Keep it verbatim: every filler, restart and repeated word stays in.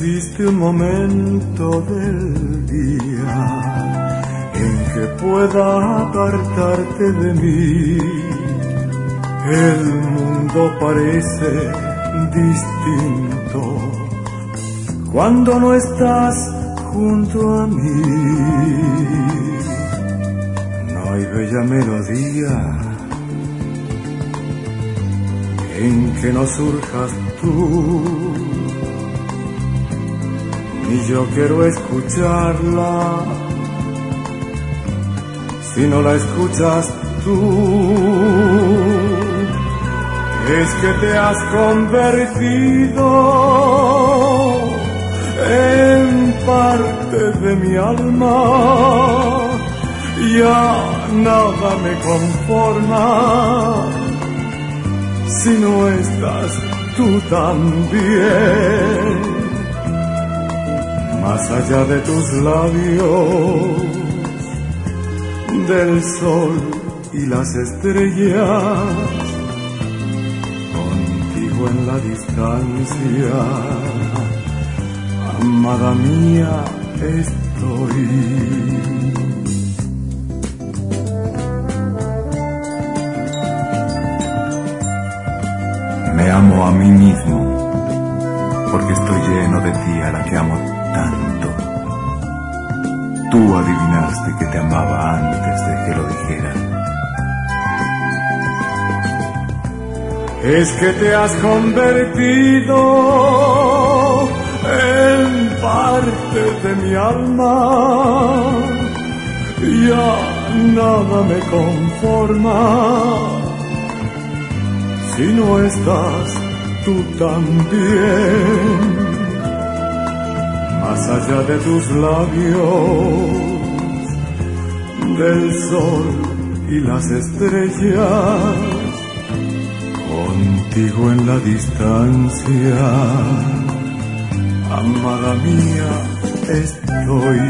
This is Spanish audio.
existe un momento del día en que pueda apartarte de mí. El mundo parece distinto cuando no estás junto a mí. No hay bella melodía en que no surjas tú, ni yo quiero escucharla si no la escuchas tú. Es que te has convertido en parte de mi alma, ya nada me conforma si no estás tú también. Más allá de tus labios, del sol y las estrellas, contigo en la distancia, amada mía, estoy. Me amo a mí mismo, porque estoy lleno de ti a la que amo tanto. Tú adivinaste que te amaba antes de que lo dijera. Es que te has convertido en parte de mi alma, ya nada me conforma si no estás tú también. Más allá de tus labios, del sol y las estrellas, contigo en la distancia, amada mía, estoy.